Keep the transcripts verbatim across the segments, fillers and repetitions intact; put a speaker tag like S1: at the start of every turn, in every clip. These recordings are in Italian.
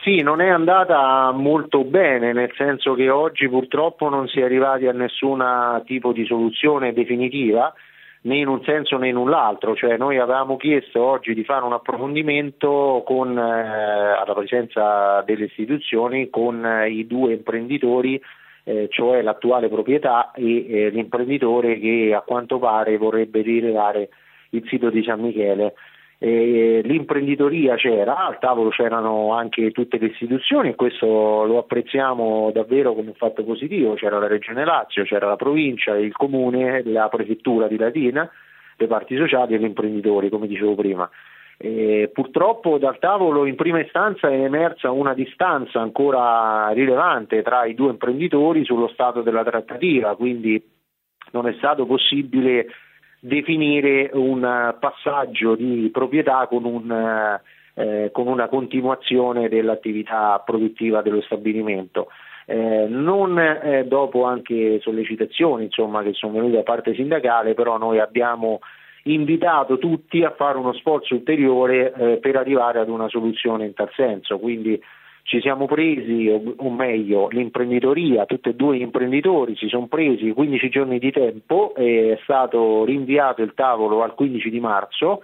S1: Sì, non è andata molto bene, nel senso che oggi purtroppo non si è arrivati a nessun tipo di soluzione definitiva, né in un senso né in un l'altro, cioè noi avevamo chiesto oggi di fare un approfondimento con, eh, alla presenza delle istituzioni con eh, i due imprenditori, eh, cioè l'attuale proprietà e eh, l'imprenditore che a quanto pare vorrebbe rilevare il sito di San Michele. Eh, l'imprenditoria c'era, al tavolo c'erano anche tutte le istituzioni e questo lo apprezziamo davvero come un fatto positivo, c'era la Regione Lazio, c'era la provincia, il comune, la prefettura di Latina, le parti sociali e gli imprenditori, come dicevo prima. Eh, purtroppo dal tavolo in prima istanza è emersa una distanza ancora rilevante tra i due imprenditori sullo stato della trattativa, quindi non è stato possibile definire un passaggio di proprietà con, un, eh, con una continuazione dell'attività produttiva dello stabilimento. Eh, non eh, dopo anche sollecitazioni insomma, che sono venute da parte sindacale, però noi abbiamo invitato tutti a fare uno sforzo ulteriore eh, per arrivare ad una soluzione in tal senso, quindi ci siamo presi, o, o meglio l'imprenditoria, tutti e due gli imprenditori si sono presi quindici giorni di tempo, è stato rinviato il tavolo al quindici di marzo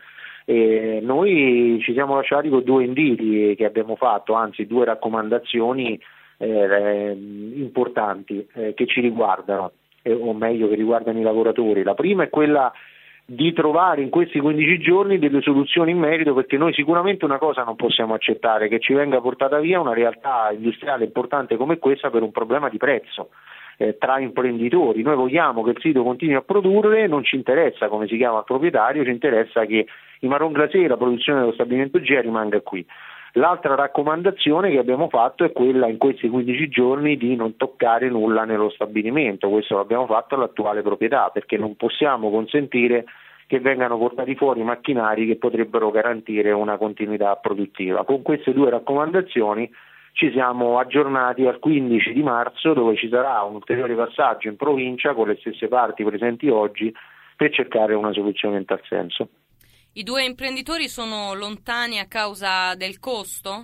S1: e noi ci siamo lasciati con due inviti che abbiamo fatto, anzi due raccomandazioni eh, importanti eh, che ci riguardano, eh, o meglio che riguardano i lavoratori. La prima è quella di trovare in questi quindici giorni delle soluzioni in merito, perché noi sicuramente una cosa non possiamo accettare, che ci venga portata via una realtà industriale importante come questa per un problema di prezzo eh, tra imprenditori. Noi vogliamo che il sito continui a produrre, non ci interessa come si chiama il proprietario, ci interessa che i marron glacé, la produzione dello stabilimento G E A rimanga qui. L'altra raccomandazione che abbiamo fatto è quella in questi quindici giorni di non toccare nulla nello stabilimento, questo l'abbiamo fatto all'attuale proprietà perché non possiamo consentire che vengano portati fuori macchinari che potrebbero garantire una continuità produttiva. Con queste due raccomandazioni ci siamo aggiornati al quindici di marzo dove ci sarà un ulteriore passaggio in provincia con le stesse parti presenti oggi per cercare una soluzione in tal senso.
S2: I due imprenditori sono lontani a causa del costo?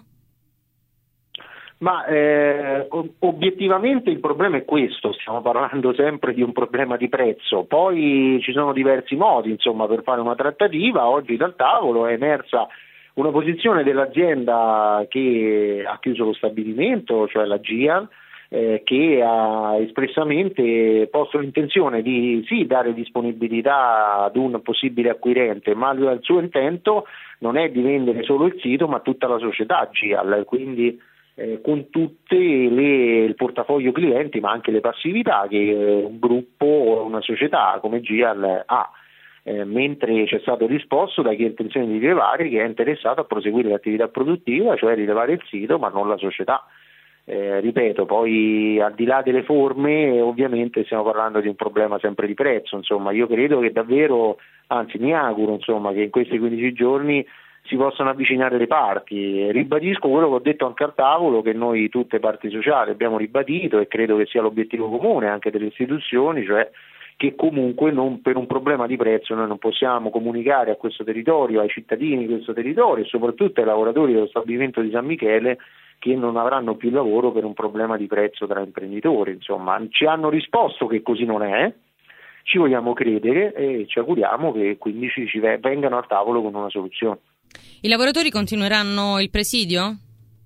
S1: Ma eh, obiettivamente il problema è questo, stiamo parlando sempre di un problema di prezzo, poi ci sono diversi modi insomma per fare una trattativa. Oggi dal tavolo è emersa una posizione dell'azienda che ha chiuso lo stabilimento, cioè la G I A L, eh, che ha espressamente posto l'intenzione di sì dare disponibilità ad un possibile acquirente, ma il suo intento non è di vendere solo il sito ma tutta la società G I A L, quindi eh, con tutte le, il portafoglio clienti ma anche le passività che eh, un gruppo o una società come G I A L ha. Eh, mentre c'è stato risposto da chi ha intenzione di rilevare che è interessato a proseguire l'attività produttiva, cioè rilevare il sito ma non la società. Eh, ripeto, poi al di là delle forme ovviamente stiamo parlando di un problema sempre di prezzo, insomma io credo che davvero, anzi mi auguro insomma che in questi quindici giorni si possano avvicinare le parti. Ribadisco quello che ho detto anche al tavolo, che noi tutte parti sociali abbiamo ribadito e credo che sia l'obiettivo comune anche delle istituzioni, cioè che comunque non, per un problema di prezzo noi non possiamo comunicare a questo territorio, ai cittadini di questo territorio e soprattutto ai lavoratori dello stabilimento di San Michele che non avranno più lavoro per un problema di prezzo tra imprenditori. Insomma, ci hanno risposto che così non è, ci vogliamo credere e ci auguriamo che quindi ci vengano al tavolo con una soluzione.
S2: I lavoratori continueranno il presidio?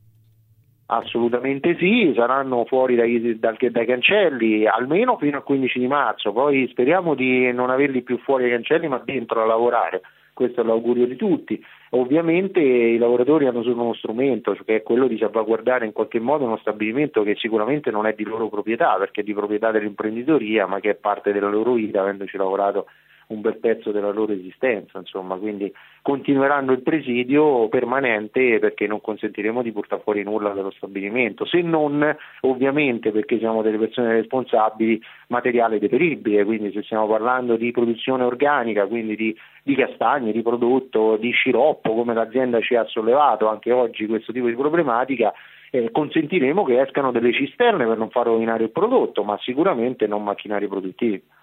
S1: Assolutamente sì, saranno fuori dai, dai, dai cancelli almeno fino al quindici di marzo, poi speriamo di non averli più fuori dai cancelli ma dentro a lavorare, questo è l'augurio di tutti. Ovviamente i lavoratori hanno solo uno strumento, che è quello di salvaguardare in qualche modo uno stabilimento che sicuramente non è di loro proprietà, perché è di proprietà dell'imprenditoria, ma che è parte della loro vita, avendoci lavorato un bel pezzo della loro esistenza, insomma, quindi continueranno il presidio permanente perché non consentiremo di portare fuori nulla dallo stabilimento, se non ovviamente perché siamo delle persone responsabili, materiale deperibile, quindi se stiamo parlando di produzione organica, quindi di, di castagne, di prodotto, di sciroppo, come l'azienda ci ha sollevato anche oggi questo tipo di problematica, eh, consentiremo che escano delle cisterne per non far rovinare il prodotto, ma sicuramente non macchinari produttivi.